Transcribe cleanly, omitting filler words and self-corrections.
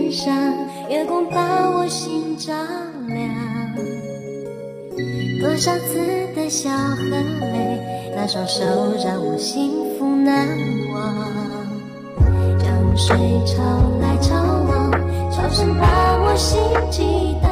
心上，月光把我心照亮。多少次的笑和泪，那双手让我幸福难忘。江水潮来潮往，潮声把我心激荡。